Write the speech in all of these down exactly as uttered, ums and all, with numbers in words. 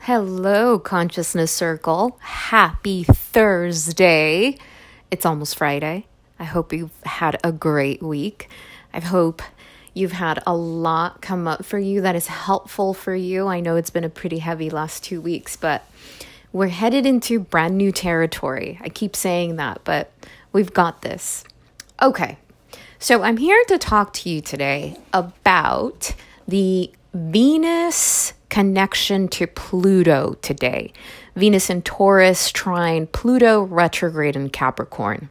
Hello, Consciousness Circle. Happy Thursday. It's almost Friday. I hope you've had a great week. I hope you've had a lot come up for you that is helpful for you. I know it's been a pretty heavy last two weeks, but we're headed into brand new territory. I keep saying that, but we've got this. Okay, so I'm here to talk to you today about the Venus connection to Pluto today. Venus in Taurus trine Pluto retrograde in Capricorn.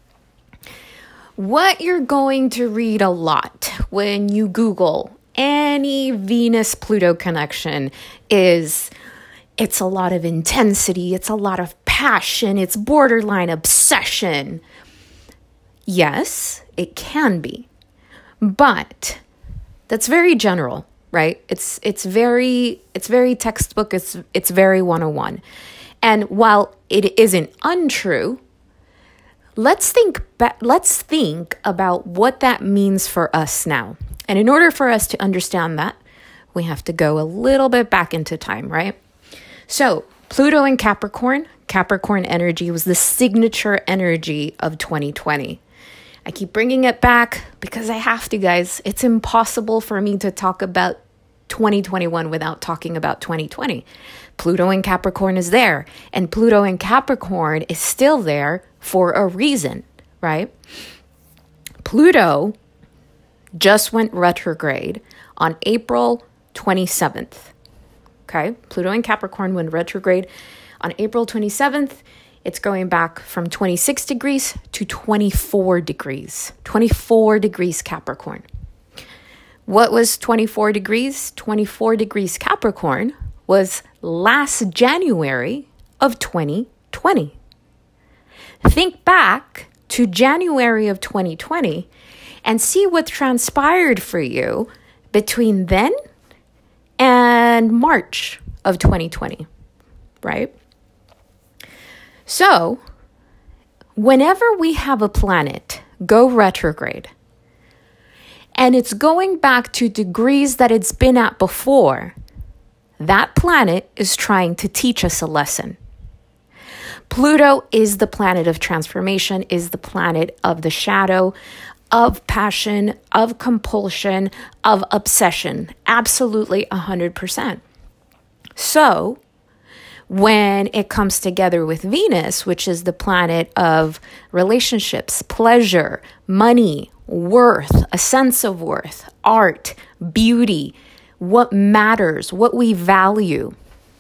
What you're going to read a lot when you Google any Venus-Pluto connection is it's a lot of intensity, it's a lot of passion, it's borderline obsession. Yes, it can be, but that's very general. Right? It's it's very it's very textbook, it's it's very one oh one. And while it isn't untrue, let's think ba- let's think about what that means for us now. And in order for us to understand that, we have to go a little bit back into time, right? So, Pluto in Capricorn, Capricorn energy was the signature energy of twenty twenty. I keep bringing it back because I have to, guys. It's impossible for me to talk about twenty twenty-one without talking about twenty twenty. Pluto in Capricorn is there, and Pluto in Capricorn is still there for a reason, right? Pluto just went retrograde on April twenty-seventh. Okay? Pluto in Capricorn went retrograde on April twenty-seventh. It's going back from twenty-six degrees to twenty-four degrees. twenty-four degrees Capricorn. What was twenty-four degrees? twenty-four degrees Capricorn was last January of twenty twenty. Think back to January of twenty twenty and see what transpired for you between then and March of twenty twenty, right? So, whenever we have a planet go retrograde, and it's going back to degrees that it's been at before, that planet is trying to teach us a lesson. Pluto is the planet of transformation, is the planet of the shadow, of passion, of compulsion, of obsession. Absolutely one hundred percent. So, when it comes together with Venus, which is the planet of relationships, pleasure, money, worth, a sense of worth, art, beauty, what matters, what we value.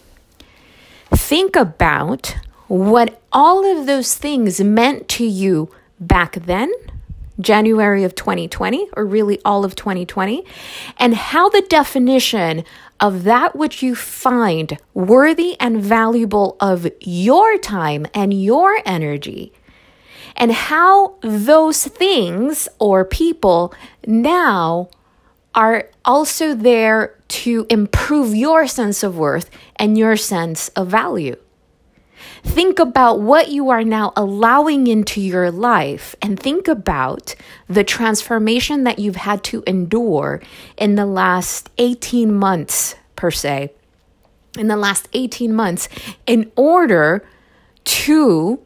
Think about what all of those things meant to you back then, January of twenty twenty, or really all of twenty twenty, and how the definition of that which you find worthy and valuable of your time and your energy, and how those things or people now are also there to improve your sense of worth and your sense of value. Think about what you are now allowing into your life, and think about the transformation that you've had to endure in the last eighteen months, per se, in the last eighteen months, in order to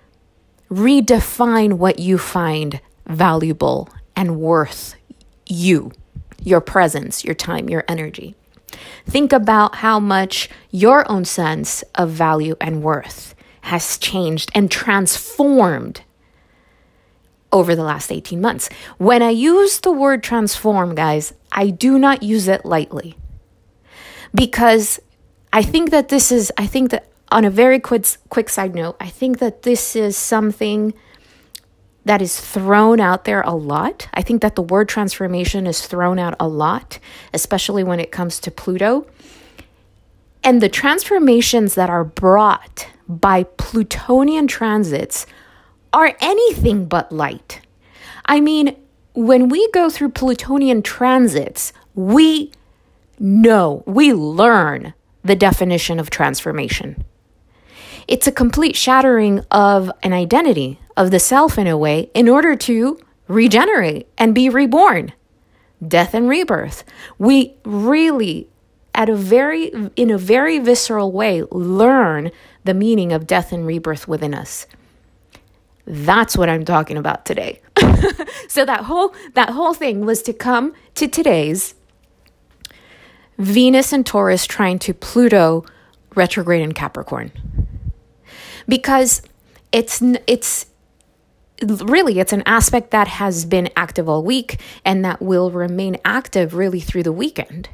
redefine what you find valuable and worth you, your presence, your time, your energy. Think about how much your own sense of value and worth has changed and transformed over the last eighteen months. When I use the word transform, guys, I do not use it lightly, because I think that this is, I think that on a very quick, quick side note, I think that this is something that is thrown out there a lot. I think that the word transformation is thrown out a lot, especially when it comes to Pluto. And the transformations that are brought by Plutonian transits are anything but light. I mean, when we go through Plutonian transits, we know, we learn the definition of transformation. It's a complete shattering of an identity, of the self in a way, in order to regenerate and be reborn. Death and rebirth. We really at a very, in a very visceral way, learn the meaning of death and rebirth within us. That's what I'm talking about today. So that whole, that whole thing was to come to today's Venus and Taurus trying to Pluto retrograde in Capricorn. Because it's, it's, really, it's an aspect that has been active all week and that will remain active really through the weekend.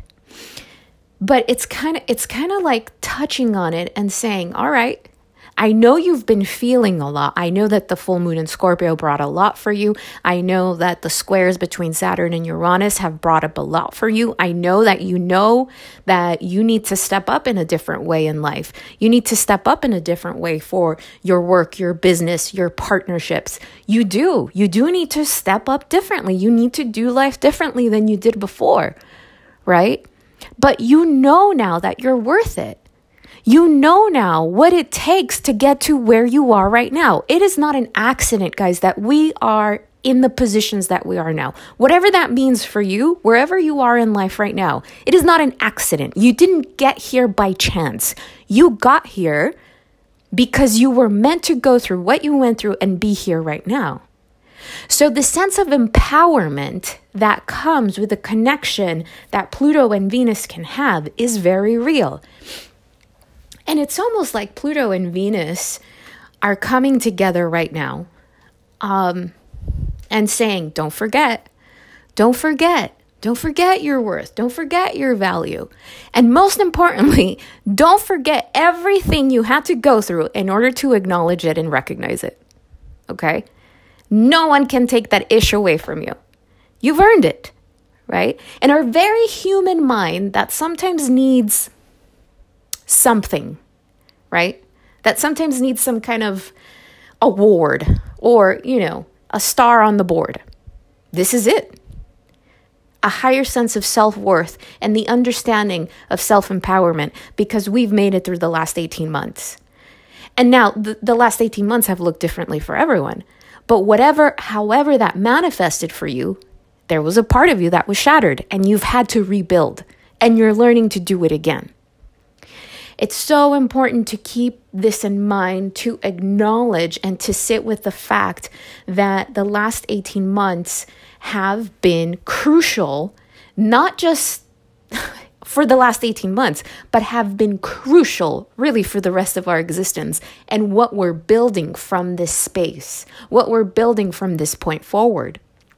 But it's kind of it's kind of like touching on it and saying, all right, I know you've been feeling a lot. I know that the full moon in Scorpio brought a lot for you. I know that the squares between Saturn and Uranus have brought up a lot for you. I know that you know that you need to step up in a different way in life. You need to step up in a different way for your work, your business, your partnerships. You do. You do need to step up differently. You need to do life differently than you did before, right? But you know now that you're worth it. You know now what it takes to get to where you are right now. It is not an accident, guys, that we are in the positions that we are now. Whatever that means for you, wherever you are in life right now, it is not an accident. You didn't get here by chance. You got here because you were meant to go through what you went through and be here right now. So the sense of empowerment that comes with the connection that Pluto and Venus can have is very real. And it's almost like Pluto and Venus are coming together right now um, and saying, don't forget, don't forget, don't forget your worth, don't forget your value. And most importantly, don't forget everything you had to go through in order to acknowledge it and recognize it. Okay? No one can take that ish away from you. You've earned it, right? And our very human mind that sometimes needs something, right? That sometimes needs some kind of award or, you know, a star on the board. This is it. A higher sense of self-worth and the understanding of self-empowerment because we've made it through the last eighteen months. And now the, the last eighteen months have looked differently for everyone. But whatever, however that manifested for you, there was a part of you that was shattered and you've had to rebuild and you're learning to do it again. It's so important to keep this in mind, to acknowledge and to sit with the fact that the last eighteen months have been crucial, not just for the last eighteen months, but have been crucial really for the rest of our existence and what we're building from this space, what we're building from this point forward.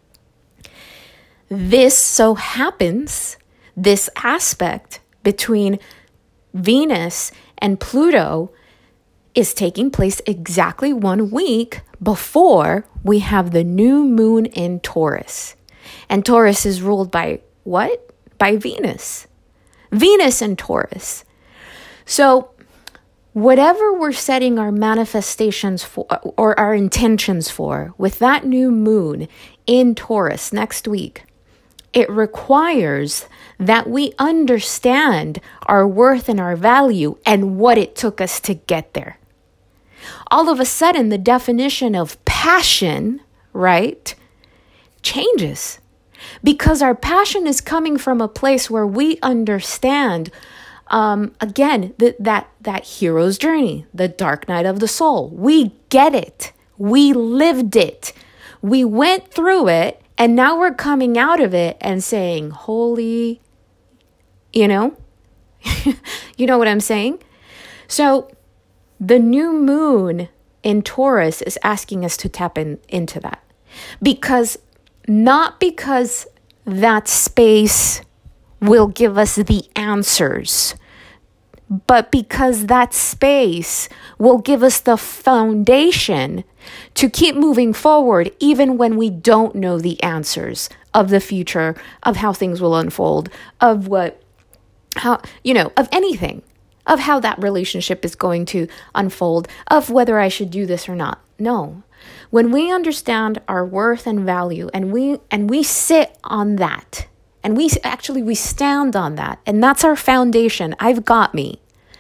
This so happens, this aspect between Venus and Pluto is taking place exactly one week before we have the new moon in Taurus. And Taurus is ruled by what? By Venus. Venus and Taurus. So whatever we're setting our manifestations for or our intentions for with that new moon in Taurus next week, it requires that we understand our worth and our value and what it took us to get there. All of a sudden, the definition of passion, right, changes. Because our passion is coming from a place where we understand, um, again, th- that, that hero's journey, the dark night of the soul. We get it. We lived it. We went through it. And now we're coming out of it and saying, holy, you know, you know what I'm saying? So the new moon in Taurus is asking us to tap in, into that. Because, not because that space will give us the answers, but because that space will give us the foundation to keep moving forward even when we don't know the answers of the future, of how things will unfold, of what, how, you know, of anything, of how that relationship is going to unfold, of whether I should do this or not. No. When we understand our worth and value and we and we sit on that, and we actually we stand on that, and that's our foundation. I've got me.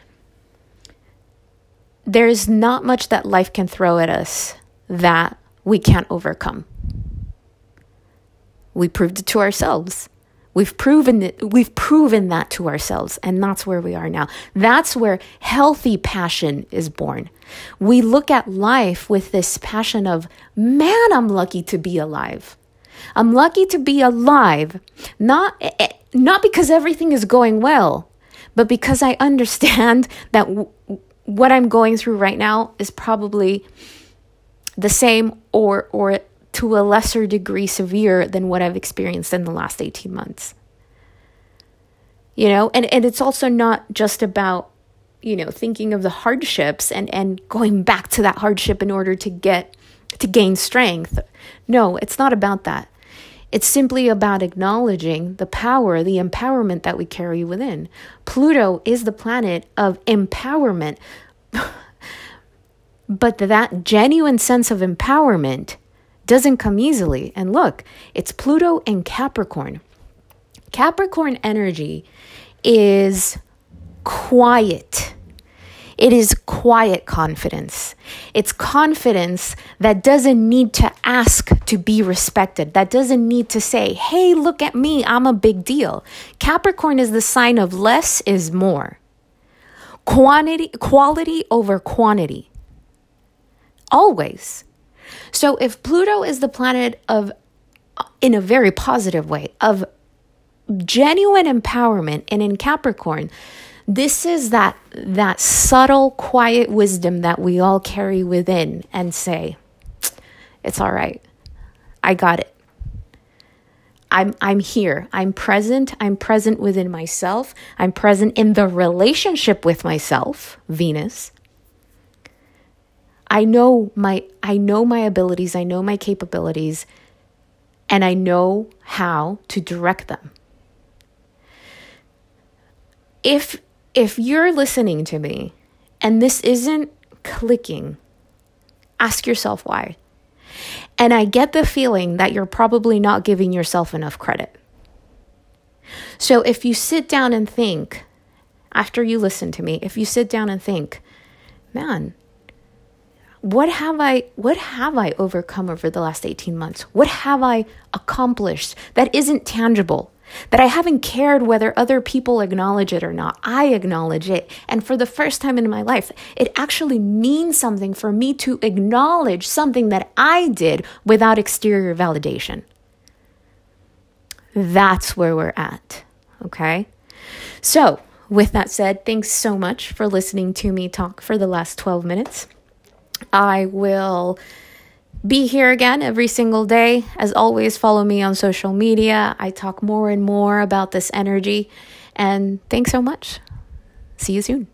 There's not much that life can throw at us that we can't overcome. We proved it to ourselves. We've proven it, we've proven that to ourselves, and that's where we are now. That's where healthy passion is born. We look at life with this passion of, man, I'm lucky to be alive. I'm lucky to be alive, not, not because everything is going well, but because I understand that w- what I'm going through right now is probably the same or or to a lesser degree severe than what I've experienced in the last eighteen months. You know, and, and it's also not just about, you know, thinking of the hardships and, and going back to that hardship in order to get, to gain strength. No, it's not about that. It's simply about acknowledging the power, the empowerment that we carry within. Pluto is the planet of empowerment. But that genuine sense of empowerment doesn't come easily. And look, it's Pluto in Capricorn. Capricorn energy is quiet. It is quiet confidence. It's confidence that doesn't need to ask to be respected. That doesn't need to say, hey, look at me, I'm a big deal. Capricorn is the sign of less is more. Quantity, quality over quantity. Always. So if Pluto is the planet of, in a very positive way, of genuine empowerment, and in Capricorn, this is that that subtle, quiet wisdom that we all carry within and say, it's all right. I got it. I'm I'm here. I'm present. I'm present within myself. I'm present in the relationship with myself, Venus. I know my I know my abilities, I know my capabilities, and I know how to direct them. If if you're listening to me and this isn't clicking, ask yourself why. And I get the feeling that you're probably not giving yourself enough credit. So if you sit down and think, after you listen to me, if you sit down and think, man, What have I what have I overcome over the last eighteen months? What have I accomplished that isn't tangible? That I haven't cared whether other people acknowledge it or not. I acknowledge it. And for the first time in my life, it actually means something for me to acknowledge something that I did without exterior validation. That's where we're at. Okay? So, with that said, thanks so much for listening to me talk for the last twelve minutes. I will be here again every single day. As always, follow me on social media. I talk more and more about this energy. And thanks so much. See you soon.